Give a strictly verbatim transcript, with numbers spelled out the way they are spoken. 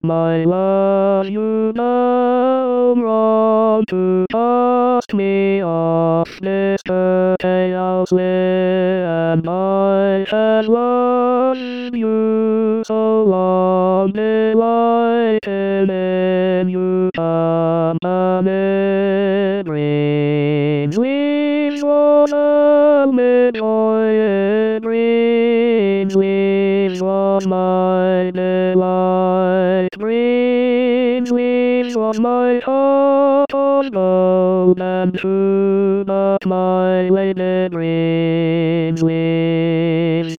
My love, you know wrong to cast me off this chaos and I have loved you so long, delighted in you come amid dreams. We was amid joy in dreams, we was my delight. Dreams, we was my heart of gold and true, but my lady dreams, we